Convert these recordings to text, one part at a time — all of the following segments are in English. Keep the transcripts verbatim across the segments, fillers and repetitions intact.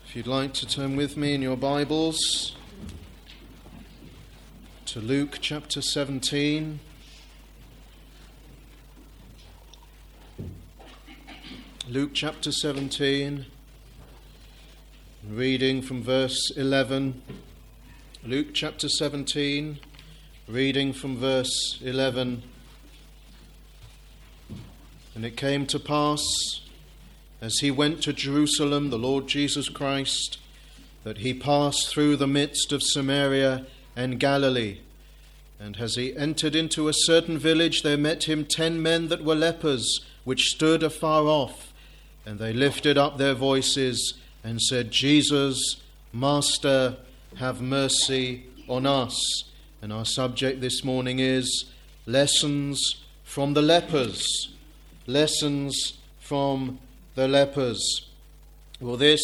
If you'd like to turn with me in your Bibles to Luke chapter seventeen. Luke chapter seventeen, reading from verse eleven. Luke chapter seventeen, reading from verse eleven. And it came to pass, as he went to Jerusalem, the Lord Jesus Christ, that he passed through the midst of Samaria and Galilee. And as he entered into a certain village, there met him ten men that were lepers, which stood afar off. And they lifted up their voices and said, Jesus, Master, have mercy on us. And our subject this morning is Lessons from the Lepers. Lessons from the lepers. Well, this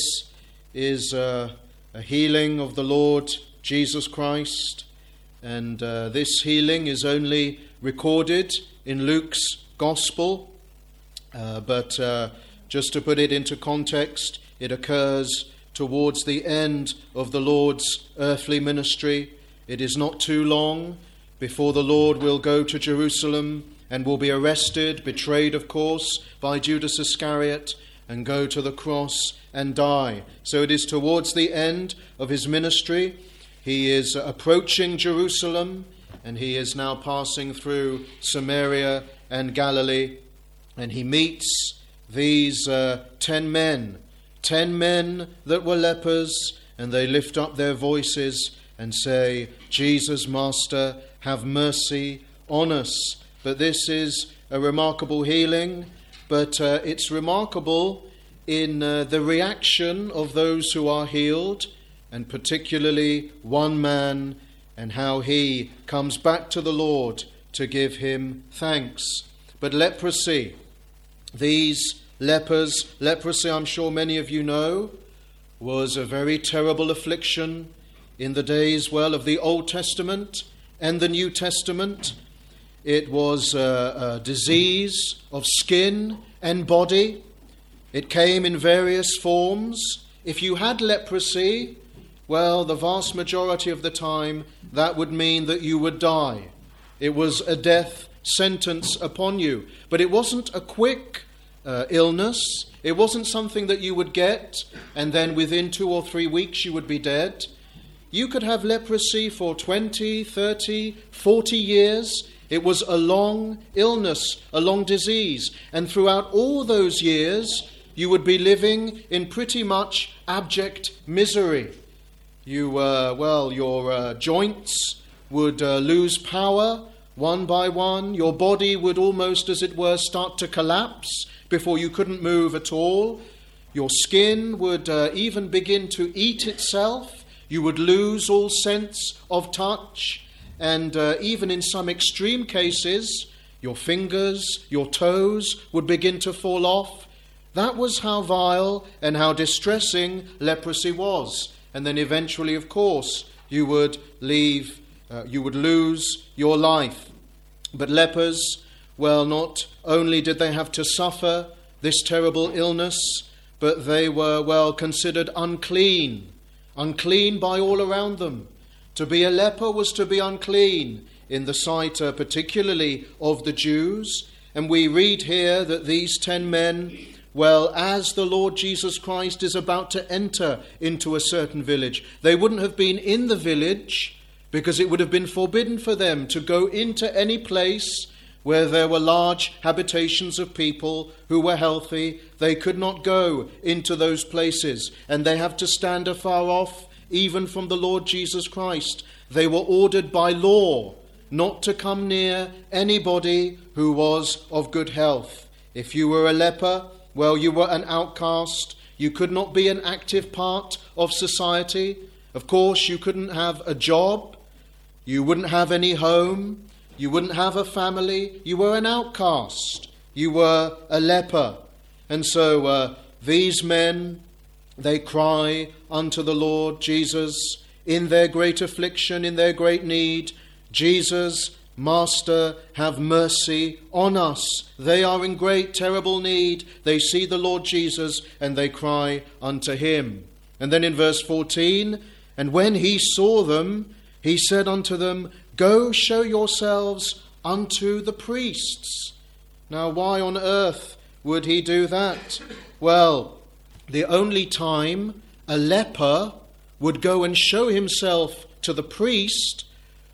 is uh, a healing of the Lord Jesus Christ, and uh, this healing is only recorded in Luke's Gospel, uh, but uh, just to put it into context, it occurs towards the end of the Lord's earthly ministry. It is not too long before the Lord will go to Jerusalem and will be arrested, betrayed, of course, by Judas Iscariot, and go to the cross and die. So it is towards the end of his ministry. He is approaching Jerusalem, and he is now passing through Samaria and Galilee, and he meets these uh, ten men, ten men that were lepers, and they lift up their voices and say, Jesus, Master, have mercy on us. But this is a remarkable healing, but uh, it's remarkable in uh, the reaction of those who are healed, and particularly one man, and how he comes back to the Lord to give him thanks. But leprosy, these lepers, leprosy, I'm sure many of you know, was a very terrible affliction in the days, well, of the Old Testament and the New Testament. It was a, a disease of skin and body. It came in various forms. If you had leprosy, well, the vast majority of the time, that would mean that you would die. It was a death sentence upon you. But it wasn't a quick uh, illness. It wasn't something that you would get and then within two or three weeks you would be dead. You could have leprosy for twenty, thirty, forty years. It was a long illness, a long disease. And throughout all those years, you would be living in pretty much abject misery. You, uh, well, your uh, joints would uh, lose power one by one. Your body would almost, as it were, start to collapse before you couldn't move at all. Your skin would uh, even begin to eat itself. You would lose all sense of touch. And uh, even in some extreme cases, your fingers, your toes would begin to fall off. That was how vile and how distressing leprosy was. And then eventually, of course, you would leave, uh, you would lose your life. But lepers, well, not only did they have to suffer this terrible illness, but they were, well, considered unclean, unclean by all around them. To be a leper was to be unclean in the sight uh, particularly of the Jews. And we read here that these ten men, well, as the Lord Jesus Christ is about to enter into a certain village, they wouldn't have been in the village because it would have been forbidden for them to go into any place where there were large habitations of people who were healthy. They could not go into those places, and they have to stand afar off even from the Lord Jesus Christ. They were ordered by law not to come near anybody who was of good health. If you were a leper, well, you were an outcast. You could not be an active part of society. Of course, you couldn't have a job. You wouldn't have any home. You wouldn't have a family. You were an outcast. You were a leper. And so uh, these men, they cry unto the Lord Jesus in their great affliction, in their great need, Jesus, Master, have mercy on us. They are in great, terrible need. They see the Lord Jesus and they cry unto him. And then in verse fourteen, and when he saw them, he said unto them, Go show yourselves unto the priests. Now, why on earth would he do that? Well, the only time a leper would go and show himself to the priest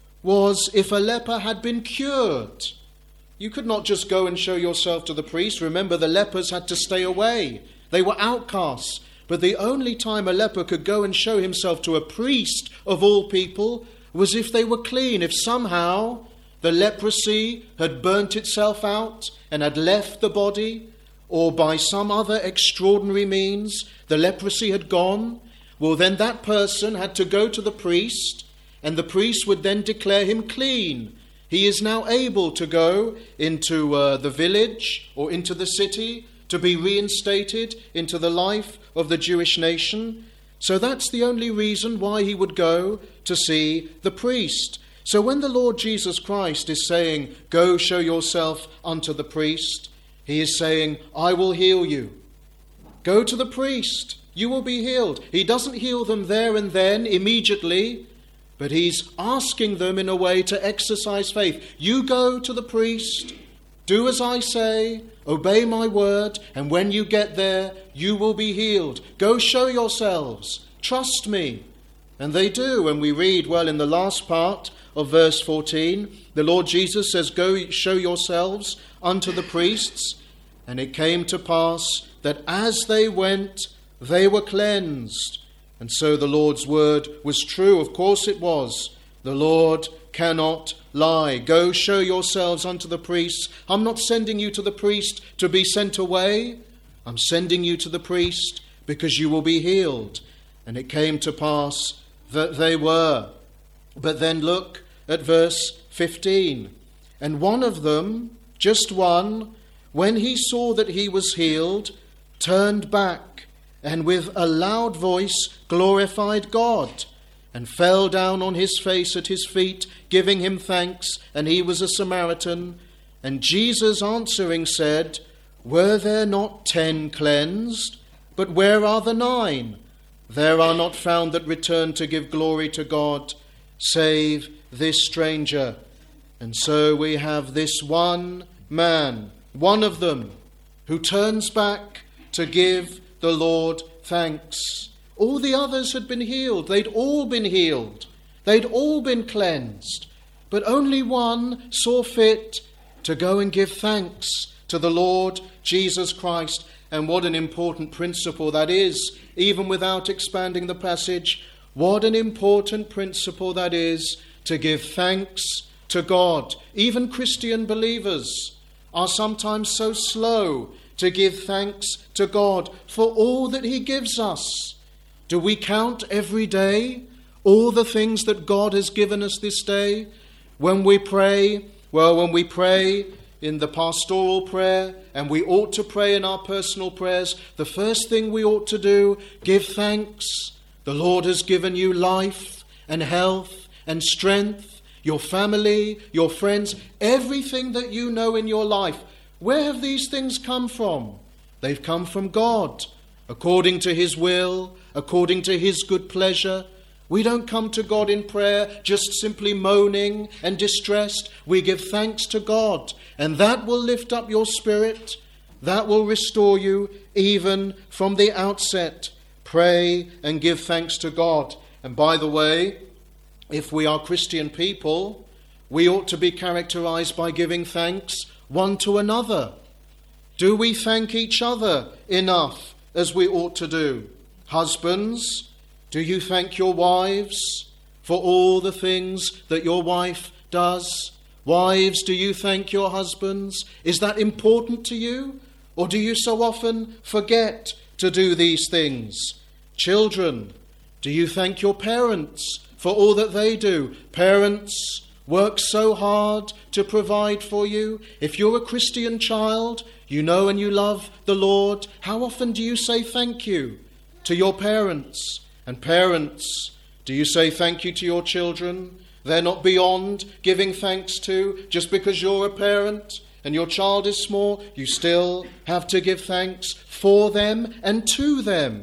was if a leper had been cured. You could not just go and show yourself to the priest. Remember, the lepers had to stay away. They were outcasts. But the only time a leper could go and show himself to a priest of all people was if they were clean, if somehow the leprosy had burnt itself out and had left the body, or by some other extraordinary means the leprosy had gone. Well, then that person had to go to the priest, and the priest would then declare him clean. He is now able to go into uh, the village or into the city to be reinstated into the life of the Jewish nation. So that's the only reason why he would go to see the priest. So when the Lord Jesus Christ is saying, Go show yourself unto the priest, he is saying, I will heal you. Go to the priest. You will be healed. He doesn't heal them there and then, immediately, but he's asking them in a way to exercise faith. You go to the priest, do as I say, obey my word, and when you get there, you will be healed. Go show yourselves. Trust me. And they do. And we read, well, in the last part of verse fourteen, the Lord Jesus says, Go show yourselves unto the priests. And it came to pass that as they went, they were cleansed. And so the Lord's word was true. Of course it was. The Lord cannot lie. Go show yourselves unto the priests. I'm not sending you to the priest to be sent away. I'm sending you to the priest because you will be healed. And it came to pass that they were. But then look at verse fifteen. And one of them, just one, when he saw that he was healed, turned back, and with a loud voice glorified God, and fell down on his face at his feet, giving him thanks, and he was a Samaritan. And Jesus answering said, Were there not ten cleansed? But where are the nine? There are not found that return to give glory to God, save this stranger. And so we have this one man, one of them, who turns back to give the Lord thanks. All the others had been healed. They'd all been healed. They'd all been cleansed. But only one saw fit to go and give thanks to the Lord Jesus Christ. And what an important principle that is, even without expanding the passage. What an important principle that is, to give thanks to God. Even Christian believers are sometimes so slow to give thanks to God for all that he gives us. Do we count every day all the things that God has given us this day? When we pray, well, when we pray in the pastoral prayer, and we ought to pray in our personal prayers, the first thing we ought to do, give thanks. The Lord has given you life and health and strength, your family, your friends, everything that you know in your life. Where have these things come from? They've come from God, according to his will, according to his good pleasure. We don't come to God in prayer just simply moaning and distressed. We give thanks to God, and that will lift up your spirit. That will restore you even from the outset. Pray and give thanks to God. And by the way, if we are Christian people, we ought to be characterized by giving thanks one to another. Do we thank each other enough as we ought to do? Husbands, do you thank your wives for all the things that your wife does? Wives, do you thank your husbands? Is that important to you? Or do you so often forget to do these things? Children, do you thank your parents for all that they do? Parents work so hard to provide for you. If you're a Christian child, you know and you love the Lord, how often do you say thank you to your parents? And parents, do you say thank you to your children? They're not beyond giving thanks to. Just because you're a parent and your child is small, you still have to give thanks for them and to them.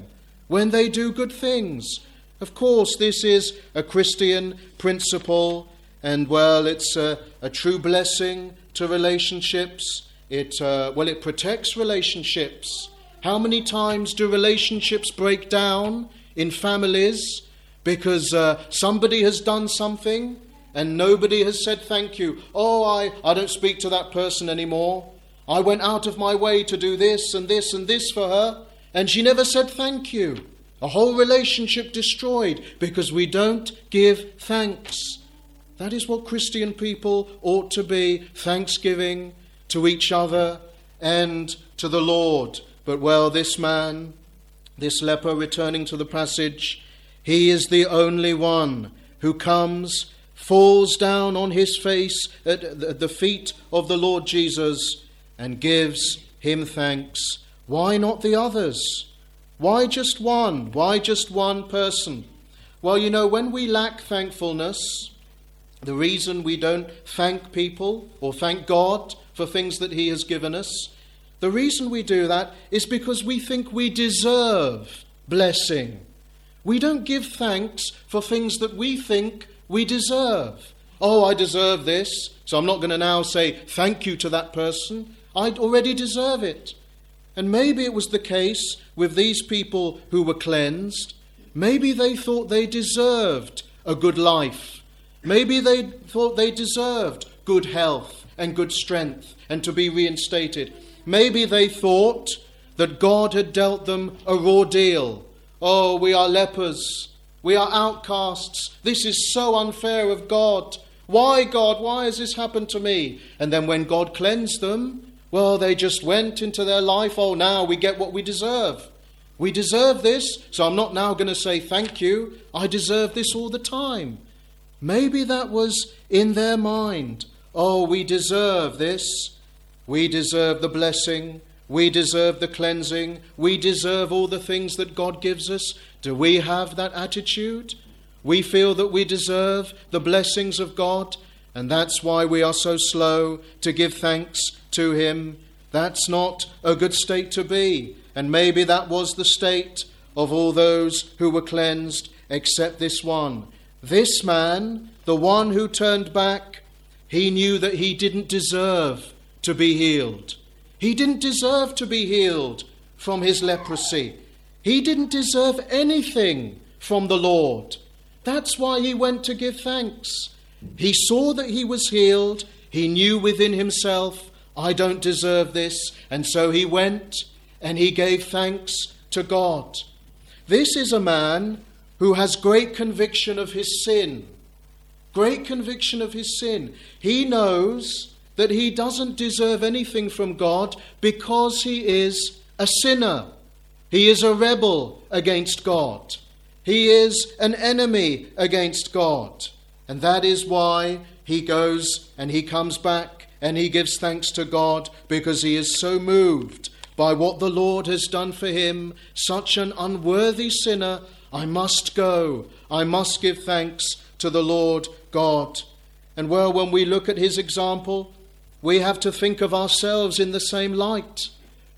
when they do good things. Of course, this is a Christian principle, and well, it's a, a true blessing to relationships. It uh, well, it protects relationships. How many times do relationships break down in families because uh, somebody has done something and nobody has said thank you? Oh, I, I don't speak to that person anymore. I went out of my way to do this and this and this for her, and she never said thank you. A whole relationship destroyed because we don't give thanks. That is what Christian people ought to be, thanksgiving to each other and to the Lord. But well, this man, this leper, returning to the passage, he is the only one who comes, falls down on his face at the feet of the Lord Jesus and gives him thanks. Why not the others? Why just one? Why just one person? Well, you know, when we lack thankfulness, the reason we don't thank people or thank God for things that he has given us, the reason we do that is because we think we deserve blessing. We don't give thanks for things that we think we deserve. Oh, I deserve this, so I'm not going to now say thank you to that person. I already deserve it. And maybe it was the case with these people who were cleansed. Maybe they thought they deserved a good life. Maybe they thought they deserved good health and good strength and to be reinstated. Maybe they thought that God had dealt them a raw deal. Oh, we are lepers. We are outcasts. This is so unfair of God. Why, God? Why has this happened to me? And then when God cleansed them, well, they just went into their life. Oh, now we get what we deserve. We deserve this, so I'm not now going to say thank you. I deserve this all the time. Maybe that was in their mind. Oh, we deserve this. We deserve the blessing. We deserve the cleansing. We deserve all the things that God gives us. Do we have that attitude? We feel that we deserve the blessings of God, and that's why we are so slow to give thanks to him. That's not a good state to be. And maybe that was the state of all those who were cleansed, except this one. This man, the one who turned back, he knew that he didn't deserve to be healed. He didn't deserve to be healed from his leprosy. He didn't deserve anything from the Lord. That's why he went to give thanks. He saw that he was healed. He knew within himself, I don't deserve this. And so he went and he gave thanks to God. This is a man who has great conviction of his sin. Great conviction of his sin. He knows that he doesn't deserve anything from God because he is a sinner. He is a rebel against God. He is an enemy against God. And that is why he goes and he comes back and he gives thanks to God, because he is so moved by what the Lord has done for him. Such an unworthy sinner, I must go. I must give thanks to the Lord God. And well, when we look at his example, we have to think of ourselves in the same light.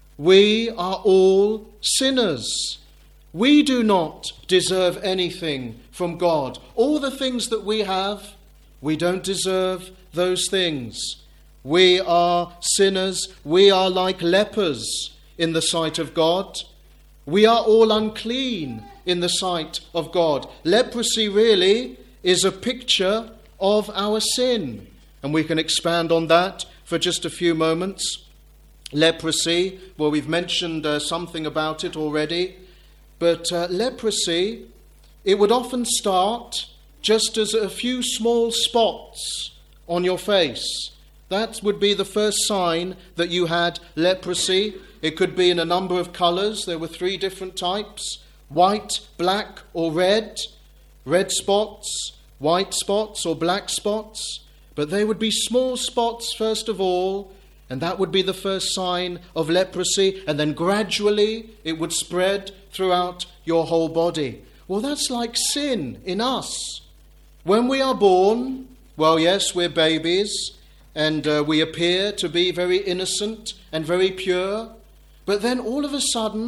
We are all sinners. We do not deserve anything from God. All the things that we have, we don't deserve those things. We are sinners. We are like lepers in the sight of God. We are all unclean in the sight of God. Leprosy really is a picture of our sin. And we can expand on that for just a few moments. Leprosy, well, we've mentioned uh, something about it already. But uh, leprosy, it would often start just as a few small spots on your face. That would be the first sign that you had leprosy. It could be in a number of colours. There were three different types: white, black, or red. Red spots, white spots, or black spots. But they would be small spots first of all, and that would be the first sign of leprosy. And then gradually it would spread throughout your whole body. Well, that's like sin in us. When we are born, well, yes, we're babies, and uh, we appear to be very innocent and very pure. But then all of a sudden,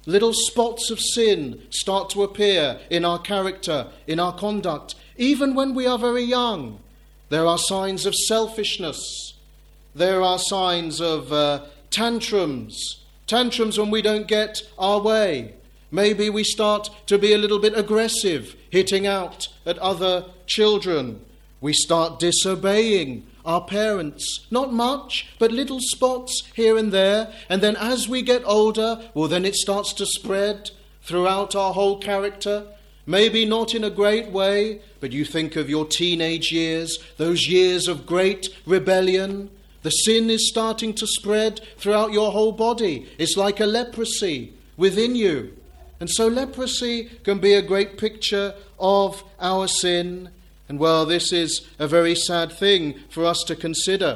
Little spots of sin start to appear in our character, in our conduct. Even when we are very young, there are signs of selfishness. There are signs of uh, tantrums. Tantrums when we don't get our way. Maybe we start to be a little bit aggressive, hitting out at other children. We start disobeying our parents. Not much, but little spots here and there. And then as we get older, well, then it starts to spread throughout our whole character. Maybe not in a great way, but you think of your teenage years, those years of great rebellion. The sin is starting to spread throughout your whole body. It's like a leprosy within you. And so leprosy can be a great picture of our sin. And well, this is a very sad thing for us to consider.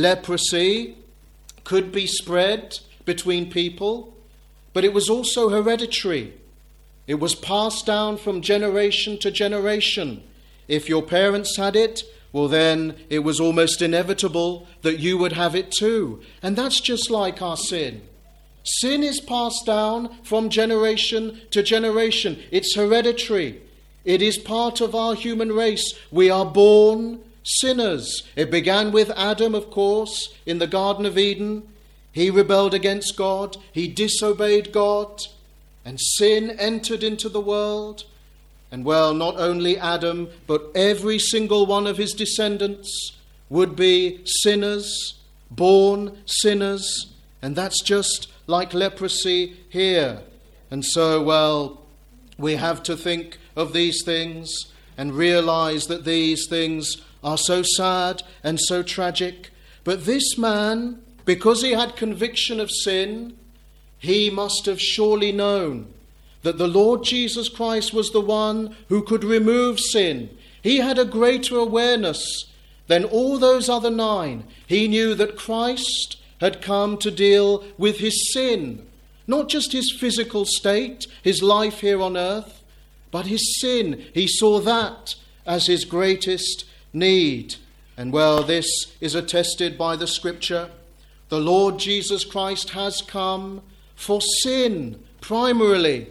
Leprosy could be spread between people, but it was also hereditary. It was passed down from generation to generation. If your parents had it, well then it was almost inevitable that you would have it too. And that's just like our sin. Sin is passed down from generation to generation. It's hereditary. It is part of our human race. We are born sinners. It began with Adam, of course, in the Garden of Eden. He rebelled against God. He disobeyed God. And sin entered into the world. And well, not only Adam, but every single one of his descendants would be sinners, born sinners. And that's just like leprosy here. And so, well, we have to think of these things and realize that these things are so sad and so tragic. But this man, because he had conviction of sin, he must have surely known that the Lord Jesus Christ was the one who could remove sin. He had a greater awareness than all those other nine. He knew that Christ had come to deal with his sin, not just his physical state, his life here on earth, but his sin. He saw that as his greatest need. And well, this is attested by the Scripture. The Lord Jesus Christ has come for sin, primarily.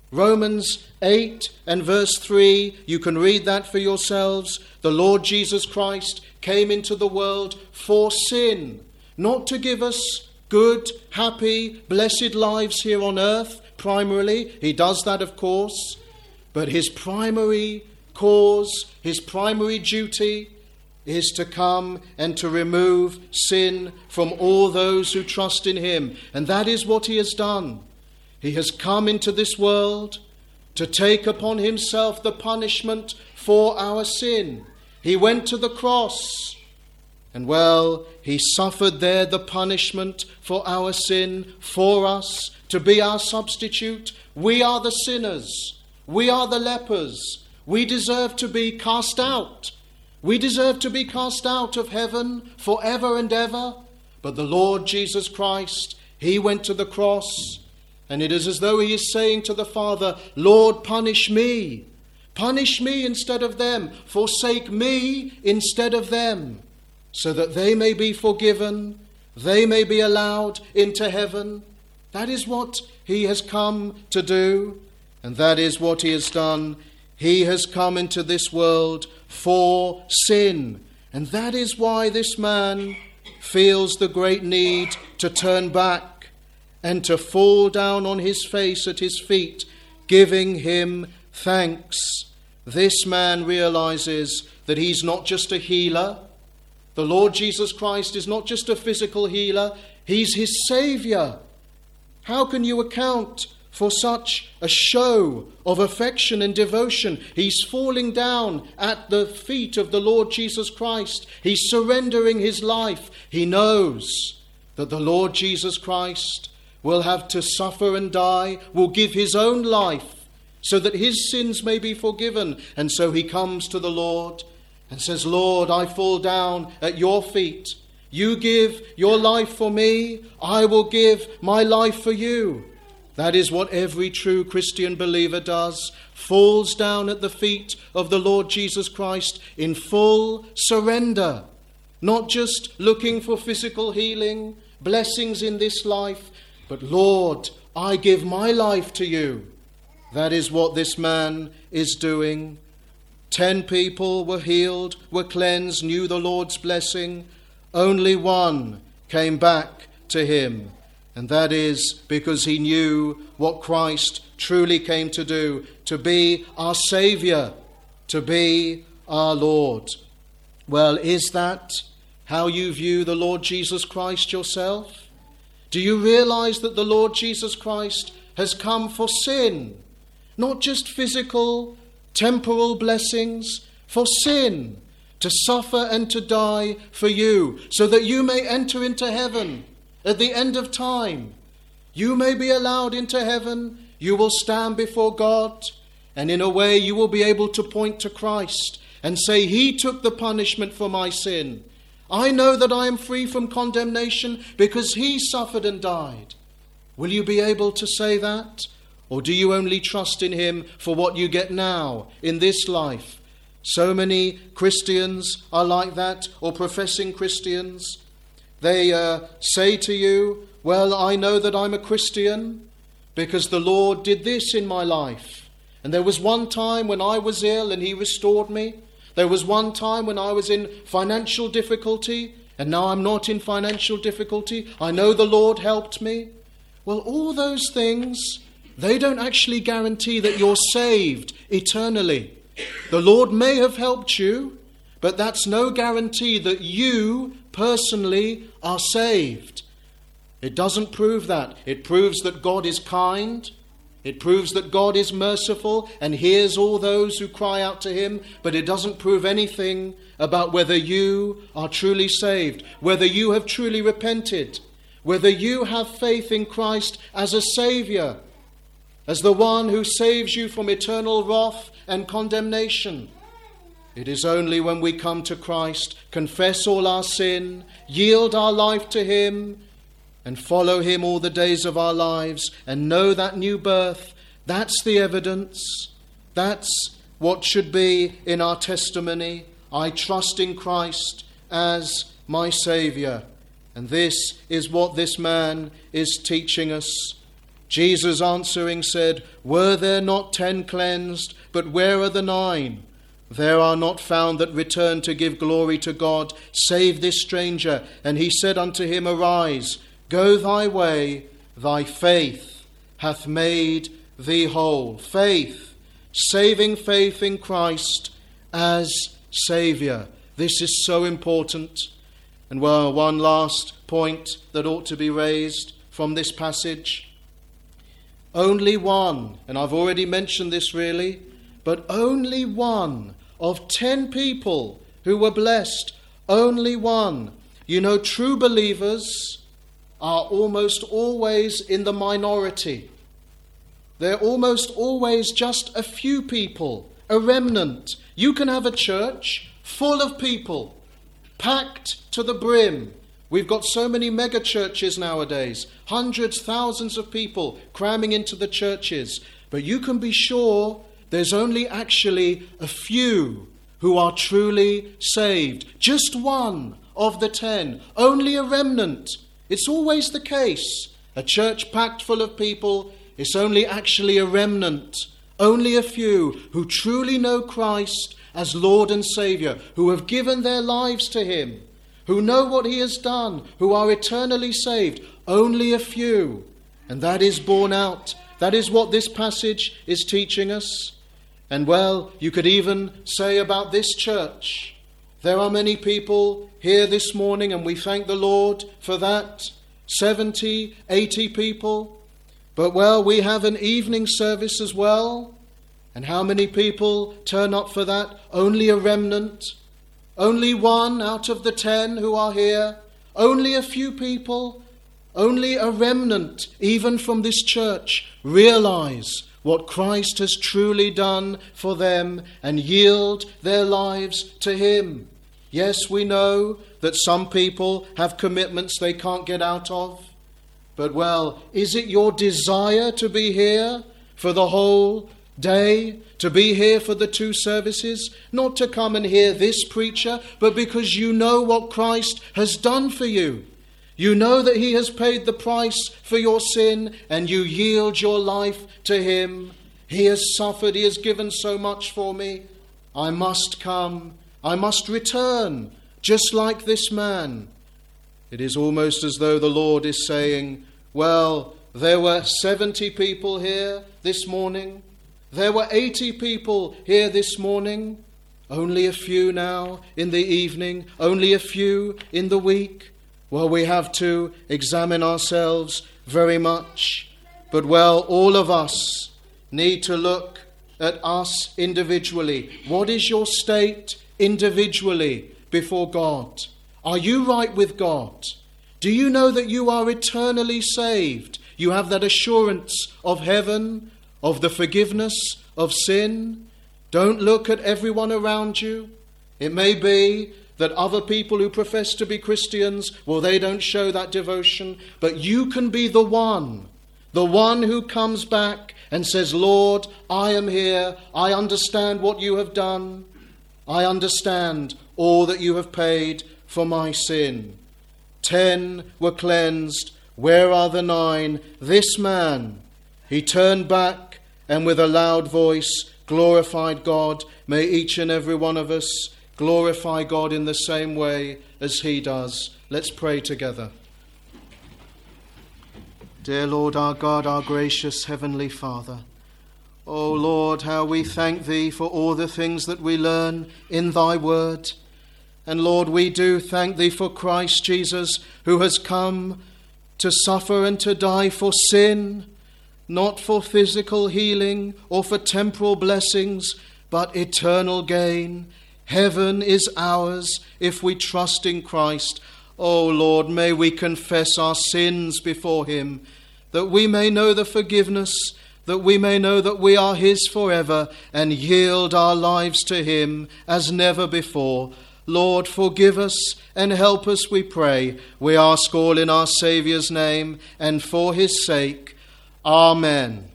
Romans eight and verse three, you can read that for yourselves. The Lord Jesus Christ came into the world for sin, not to give us good, happy, blessed lives here on earth, primarily. He does that, of course. But his primary cause, his primary duty is to come and to remove sin from all those who trust in him. And that is what he has done. He has come into this world to take upon himself the punishment for our sin. He went to the cross, and well, he suffered there the punishment for our sin for us, to be our substitute. We are the sinners. We are the lepers. We deserve to be cast out. We deserve to be cast out of heaven forever and ever. But the Lord Jesus Christ, he went to the cross, and it is as though he is saying to the Father, Lord, punish me. Punish me instead of them. Forsake me instead of them, so that they may be forgiven, they may be allowed into heaven. That is what he has come to do, and that is what he has done. He has come into this world for sin, and that is why this man feels the great need to turn back and to fall down on his face at his feet, giving him thanks. This man realizes that he's not just a healer. The Lord Jesus Christ is not just a physical healer, he's his Saviour. How can you account for such a show of affection and devotion? He's falling down at the feet of the Lord Jesus Christ. He's surrendering his life. He knows that the Lord Jesus Christ will have to suffer and die, will give his own life so that his sins may be forgiven. And so he comes to the Lord and says, Lord, I fall down at your feet. You give your life for me, I will give my life for you. That is what every true Christian believer does, falls down at the feet of the Lord Jesus Christ in full surrender, not just looking for physical healing, blessings in this life, but Lord, I give my life to you. That is what this man is doing. Ten people were healed, were cleansed, knew the Lord's blessing. Only one came back to him, and that is because he knew what Christ truly came to do, to be our Saviour, to be our Lord. Well, is that how you view the Lord Jesus Christ yourself? Do you realize that the Lord Jesus Christ has come for sin? Not just physical, temporal blessings, for sin, to suffer and to die for you, so that you may enter into heaven at the end of time. You may be allowed into heaven, you will stand before God, and in a way you will be able to point to Christ and say, He took the punishment for my sin. I know that I am free from condemnation because He suffered and died. Will you be able to say that? Or do you only trust in Him for what you get now, in this life? So many Christians are like that, or professing Christians. They uh, say to you, well, I know that I'm a Christian because the Lord did this in my life. And there was one time when I was ill and He restored me. There was one time when I was in financial difficulty, and now I'm not in financial difficulty. I know the Lord helped me. Well, all those things, they don't actually guarantee that you're saved eternally. The Lord may have helped you, but that's no guarantee that you personally are saved. It doesn't prove that. It proves that God is kind. It proves that God is merciful and hears all those who cry out to Him, but it doesn't prove anything about whether you are truly saved, whether you have truly repented, whether you have faith in Christ as a Saviour, as the one who saves you from eternal wrath and condemnation. It is only when we come to Christ, confess all our sin, yield our life to Him, and follow Him all the days of our lives, and know that new birth. That's the evidence. That's what should be in our testimony. I trust in Christ as my Saviour. And this is what this man is teaching us. Jesus answering said, were there not ten cleansed, but where are the nine? There are not found that return to give glory to God, save this stranger. And he said unto him, arise, go thy way, thy faith hath made thee whole. Faith, saving faith in Christ as Saviour. This is so important. And well, one last point that ought to be raised from this passage. Only one, and I've already mentioned this really, but only one of ten people who were blessed, only one. You know, true believers are almost always in the minority. They're almost always just a few people, a remnant. You can have a church full of people, packed to the brim. We've got so many mega churches nowadays, hundreds, thousands of people cramming into the churches. But you can be sure there's only actually a few who are truly saved. Just one of the ten, only a remnant. It's always the case. A church packed full of people, it's only actually a remnant, only a few who truly know Christ as Lord and Saviour, who have given their lives to Him, who know what He has done, who are eternally saved. Only a few. And that is borne out. That is what this passage is teaching us. And well, you could even say about this church, there are many people here this morning, and we thank the Lord for that. seventy, eighty people. But well, we have an evening service as well. And how many people turn up for that? Only a remnant. Only one out of the ten who are here. Only a few people. Only a remnant, even from this church, realize what Christ has truly done for them and yield their lives to Him. Yes, we know that some people have commitments they can't get out of. But well, is it your desire to be here for the whole day, to be here for the two services, not to come and hear this preacher, but because you know what Christ has done for you? You know that he has paid the price for your sin, and you yield your life to him. He has suffered, he has given so much for me. I must come, I must return, just like this man. It is almost as though the Lord is saying, well, there were seventy people here this morning. There were eighty people here this morning. Only a few now in the evening, only a few in the week. Well, we have to examine ourselves very much. But well, all of us need to look at us individually. What is your state individually before God? Are you right with God? Do you know that you are eternally saved? You have that assurance of heaven, of the forgiveness of sin. Don't look at everyone around you. It may be that other people who profess to be Christians, well, they don't show that devotion. But you can be the one, the one who comes back and says, Lord, I am here. I understand what you have done. I understand all that you have paid for my sin. Ten were cleansed. Where are the nine? This man, he turned back and with a loud voice glorified God. May each and every one of us glorify God in the same way as he does. Let's pray together. Dear Lord, our God, our gracious Heavenly Father, O Lord, how we thank thee for all the things that we learn in thy word. And Lord, we do thank thee for Christ Jesus, who has come to suffer and to die for sin, not for physical healing or for temporal blessings, but eternal gain. Heaven is ours if we trust in Christ. O Lord, may we confess our sins before him, that we may know the forgiveness, that we may know that we are his forever, and yield our lives to him as never before. Lord, forgive us and help us, we pray. We ask all in our Saviour's name and for his sake. Amen.